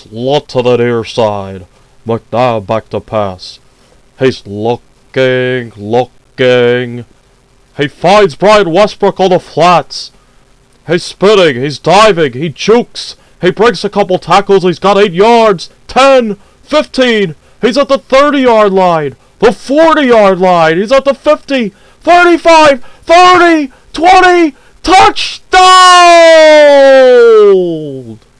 Slot to the near side. McNabb back to pass. He's looking. He finds Brian Westbrook on the flats. He's spinning, he's diving, he jukes. He breaks a couple tackles, he's got 8 yards. 10, 15, he's at the 30-yard line. The 40-yard line, he's at the 50, 35, 30, 20, touchdown!